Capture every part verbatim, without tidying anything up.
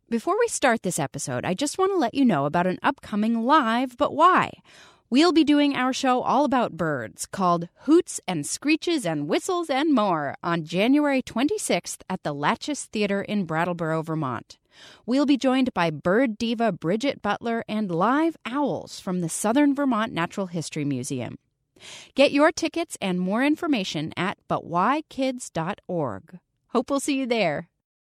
Before we start this episode, I just want to let you know about an upcoming Live But Why. We'll be doing our show all about birds called Hoots and Screeches and Whistles and More on January twenty-sixth at the Latches Theater in Brattleboro, Vermont. We'll be joined by bird diva Bridget Butler and live owls from the Southern Vermont Natural History Museum. Get your tickets and more information at but why kids dot org. Hope we'll see you there.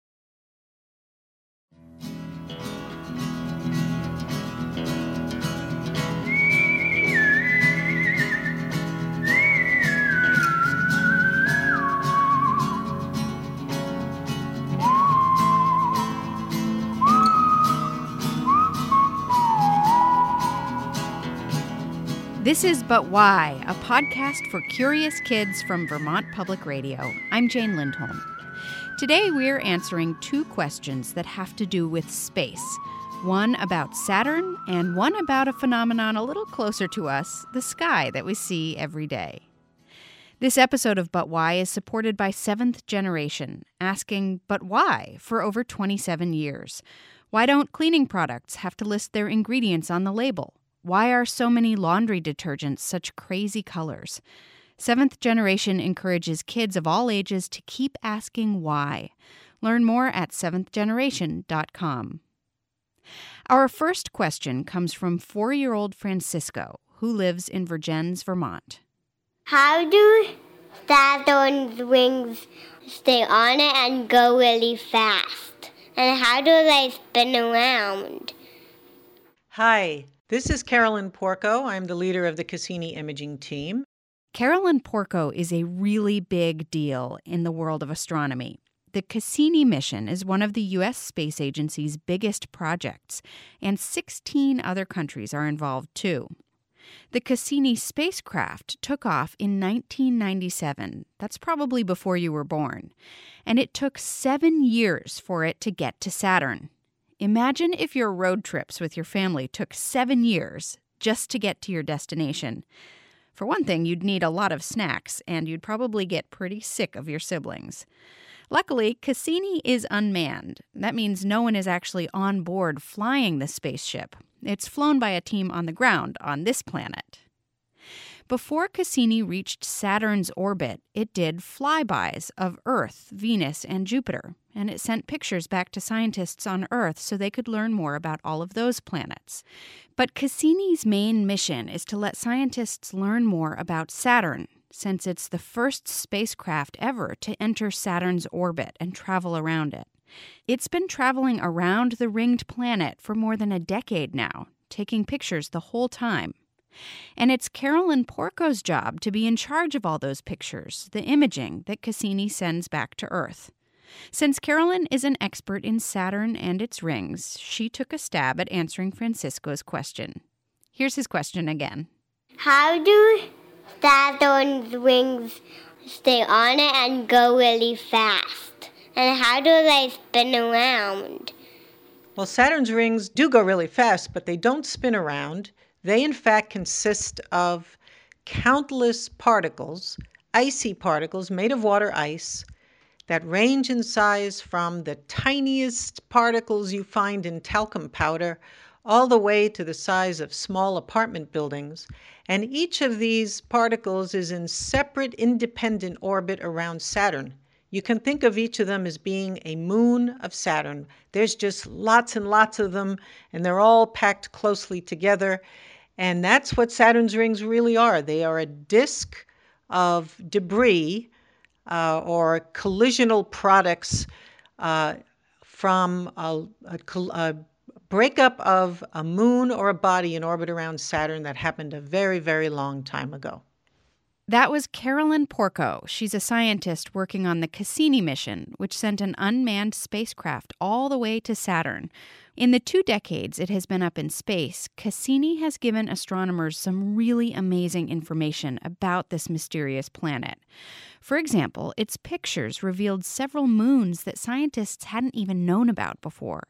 This is But Why, a podcast for curious kids from Vermont Public Radio. I'm Jane Lindholm. Today we're answering two questions that have to do with space. One about Saturn and one about a phenomenon a little closer to us, the sky that we see every day. This episode of But Why is supported by Seventh Generation, asking, but why, for over twenty-seven years? Why don't cleaning products have to list their ingredients on the label? Why are so many laundry detergents such crazy colors? Seventh Generation encourages kids of all ages to keep asking why. Learn more at seventh generation dot com. Our first question comes from four-year-old Francisco, who lives in Vergennes, Vermont. How do Saturn's rings stay on it and go really fast? And how do they spin around? Hi. This is Carolyn Porco. I'm the leader of the Cassini imaging team. Carolyn Porco is a really big deal in the world of astronomy. The Cassini mission is one of the U S Space Agency's biggest projects, and sixteen other countries are involved too. The Cassini spacecraft took off in nineteen ninety-seven. That's probably before you were born. And it took seven years for it to get to Saturn. Imagine if your road trips with your family took seven years just to get to your destination. For one thing, you'd need a lot of snacks, and you'd probably get pretty sick of your siblings. Luckily, Cassini is unmanned. That means no one is actually on board flying the spaceship. It's flown by a team on the ground on this planet. Before Cassini reached Saturn's orbit, it did flybys of Earth, Venus, and Jupiter, and it sent pictures back to scientists on Earth so they could learn more about all of those planets. But Cassini's main mission is to let scientists learn more about Saturn, since it's the first spacecraft ever to enter Saturn's orbit and travel around it. It's been traveling around the ringed planet for more than a decade now, taking pictures the whole time. And it's Carolyn Porco's job to be in charge of all those pictures, the imaging that Cassini sends back to Earth. Since Carolyn is an expert in Saturn and its rings, she took a stab at answering Francisco's question. Here's his question again. How do Saturn's rings stay on it and go really fast? And how do they spin around? Well, Saturn's rings do go really fast, but they don't spin around. They, in fact, consist of countless particles, icy particles made of water ice, that range in size from the tiniest particles you find in talcum powder all the way to the size of small apartment buildings. And each of these particles is in separate, independent orbit around Saturn. You can think of each of them as being a moon of Saturn. There's just lots and lots of them, and they're all packed closely together. And that's what Saturn's rings really are. They are a disk of debris uh, or collisional products uh, from a, a, a breakup of a moon or a body in orbit around Saturn that happened a very, very long time ago. That was Carolyn Porco. She's a scientist working on the Cassini mission, which sent an unmanned spacecraft all the way to Saturn. In the two decades it has been up in space, Cassini has given astronomers some really amazing information about this mysterious planet. For example, its pictures revealed several moons that scientists hadn't even known about before.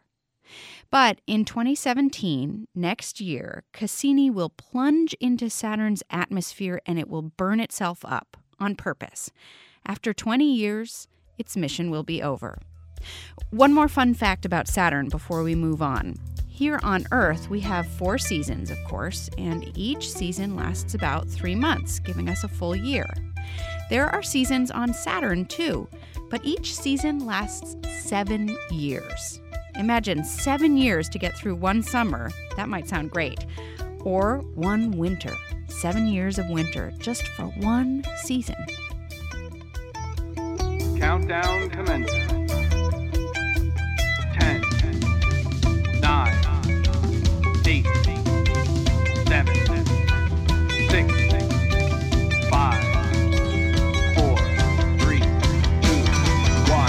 But in twenty seventeen, next year, Cassini will plunge into Saturn's atmosphere and it will burn itself up on purpose. After twenty years, its mission will be over. One more fun fact about Saturn before we move on. Here on Earth, we have four seasons, of course, and each season lasts about three months, giving us a full year. There are seasons on Saturn, too, but each season lasts seven years. Imagine seven years to get through one summer. That might sound great. Or one winter. Seven years of winter, just for one season. Countdown commencing. Ten, nine, eight, seven, six, five, four, three, two, one.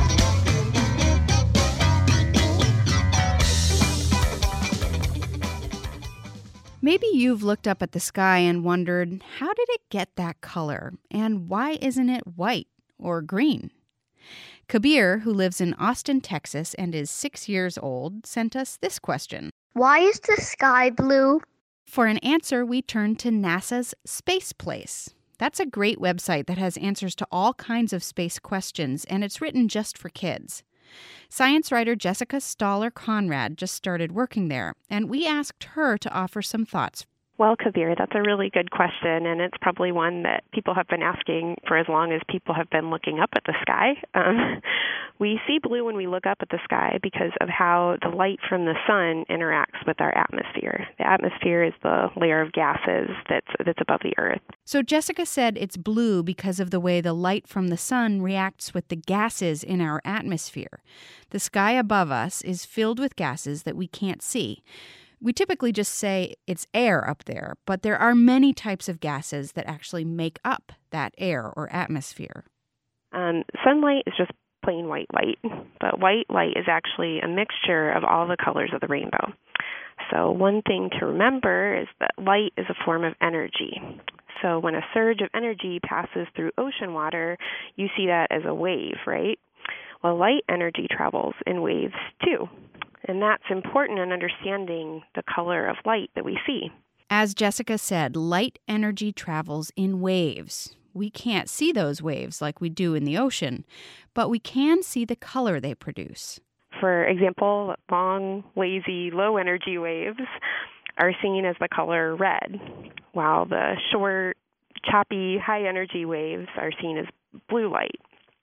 Maybe you've looked up at the sky and wondered, how did it get that color? And why isn't it white or green? Kabir, who lives in Austin, Texas, and is six years old, sent us this question. Why is the sky blue? For an answer, we turned to NASA's Space Place. That's a great website that has answers to all kinds of space questions, and it's written just for kids. Science writer Jessica Stoller Conrad just started working there, and we asked her to offer some thoughts. Well, Kabir, that's a really good question, and it's probably one that people have been asking for as long as people have been looking up at the sky. Um, we see blue when we look up at the sky because of how the light from the sun interacts with our atmosphere. The atmosphere is the layer of gases that's that's above the Earth. So Jessica said it's blue because of the way the light from the sun reacts with the gases in our atmosphere. The sky above us is filled with gases that we can't see. We typically just say it's air up there, but there are many types of gases that actually make up that air or atmosphere. Um, sunlight is just plain white light, but white light is actually a mixture of all the colors of the rainbow. So one thing to remember is that light is a form of energy. So when a surge of energy passes through ocean water, you see that as a wave, right? Well, light energy travels in waves too. And that's important in understanding the color of light that we see. As Jessica said, light energy travels in waves. We can't see those waves like we do in the ocean, but we can see the color they produce. For example, long, lazy, low-energy waves are seen as the color red, while the short, choppy, high-energy waves are seen as blue light.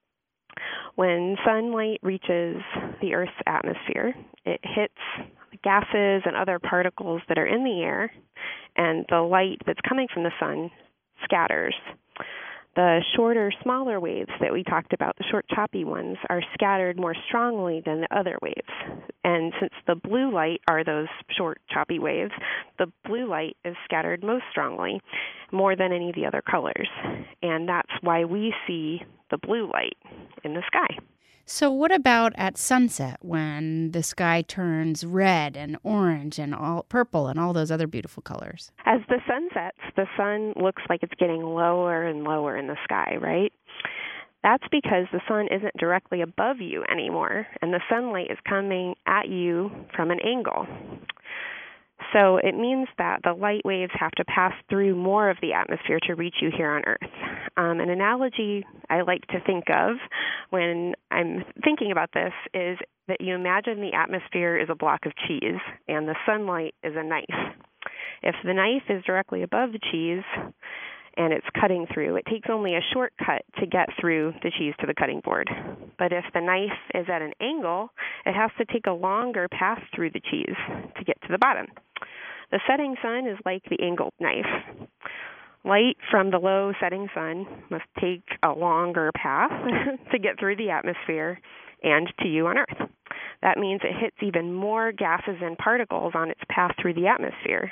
When sunlight reaches the Earth's atmosphere, it hits gases and other particles that are in the air, and the light that's coming from the sun scatters. The shorter, smaller waves that we talked about, the short, choppy ones, are scattered more strongly than the other waves. And since the blue light are those short, choppy waves, the blue light is scattered most strongly, more than any of the other colors. And that's why we see the blue light in the sky. So what about at sunset when the sky turns red and orange and all purple and all those other beautiful colors? As the sun sets, the sun looks like it's getting lower and lower in the sky, right? That's because the sun isn't directly above you anymore, and the sunlight is coming at you from an angle. So it means that the light waves have to pass through more of the atmosphere to reach you here on Earth. Um, an analogy I like to think of when I'm thinking about this is that you imagine the atmosphere is a block of cheese and the sunlight is a knife. If the knife is directly above the cheese and it's cutting through, it takes only a shortcut to get through the cheese to the cutting board. But if the knife is at an angle, it has to take a longer path through the cheese to get to the bottom. The setting sun is like the angled knife. Light from the low setting sun must take a longer path to get through the atmosphere and to you on Earth. That means it hits even more gases and particles on its path through the atmosphere.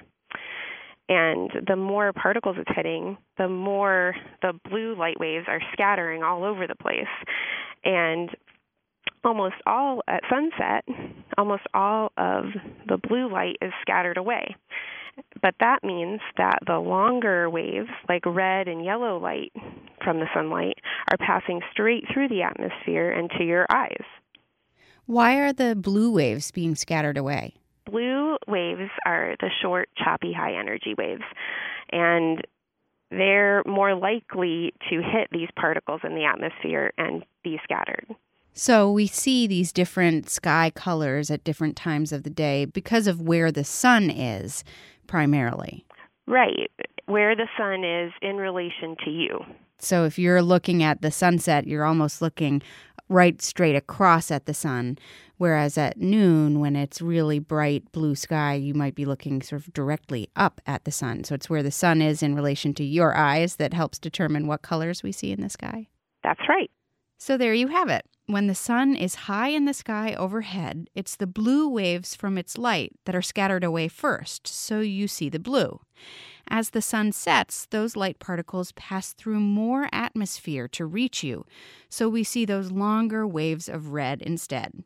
And the more particles it's hitting, the more the blue light waves are scattering all over the place. And almost all, at sunset, almost all of the blue light is scattered away. But that means that the longer waves, like red and yellow light from the sunlight, are passing straight through the atmosphere and to your eyes. Why are the blue waves being scattered away? Blue waves are the short, choppy, high-energy waves, and they're more likely to hit these particles in the atmosphere and be scattered. So we see these different sky colors at different times of the day because of where the sun is, primarily. Right, where the sun is in relation to you. So if you're looking at the sunset, you're almost looking right straight across at the sun, whereas at noon, when it's really bright blue sky, you might be looking sort of directly up at the sun. So it's where the sun is in relation to your eyes that helps determine what colors we see in the sky. That's right. So there you have it. When the sun is high in the sky overhead, it's the blue waves from its light that are scattered away first, so you see the blue. As the sun sets, those light particles pass through more atmosphere to reach you, so we see those longer waves of red instead.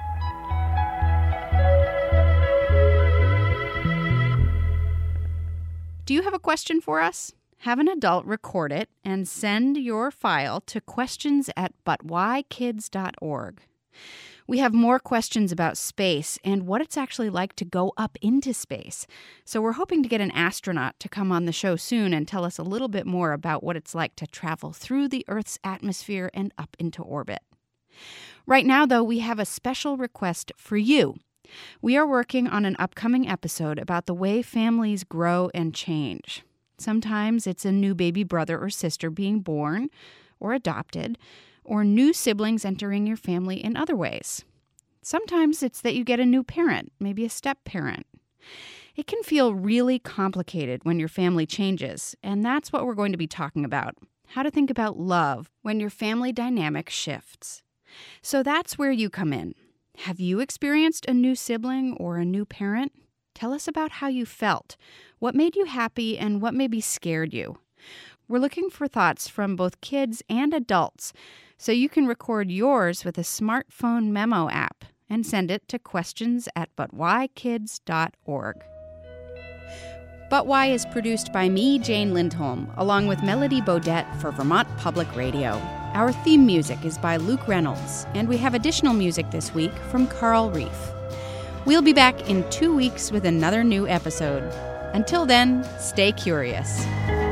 Do you have a question for us? Have an adult record it and send your file to questions at but why kids dot org. We have more questions about space and what it's actually like to go up into space. So we're hoping to get an astronaut to come on the show soon and tell us a little bit more about what it's like to travel through the Earth's atmosphere and up into orbit. Right now, though, we have a special request for you. We are working on an upcoming episode about the way families grow and change. Sometimes it's a new baby brother or sister being born or adopted, or new siblings entering your family in other ways. Sometimes it's that you get a new parent, maybe a step-parent. It can feel really complicated when your family changes, and that's what we're going to be talking about, how to think about love when your family dynamic shifts. So that's where you come in. Have you experienced a new sibling or a new parent? Tell us about how you felt, what made you happy, and what maybe scared you. We're looking for thoughts from both kids and adults, so you can record yours with a smartphone memo app and send it to questions at but why kids dot org. But Why is produced by me, Jane Lindholm, along with Melody Bodette for Vermont Public Radio. Our theme music is by Luke Reynolds, and we have additional music this week from Carl Reef. We'll be back in two weeks with another new episode. Until then, stay curious.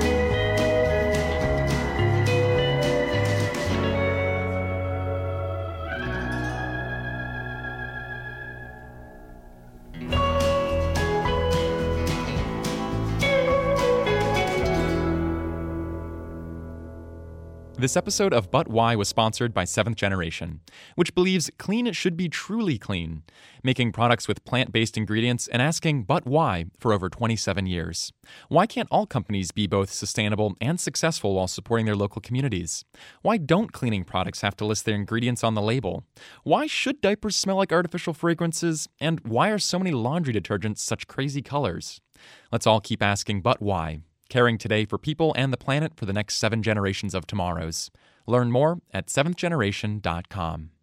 This episode of But Why was sponsored by Seventh Generation, which believes clean should be truly clean, making products with plant-based ingredients and asking but why for over twenty-seven years. Why can't all companies be both sustainable and successful while supporting their local communities? Why don't cleaning products have to list their ingredients on the label? Why should diapers smell like artificial fragrances? And why are so many laundry detergents such crazy colors? Let's all keep asking but why. Caring today for people and the planet for the next seven generations of tomorrows. Learn more at seventh generation dot com.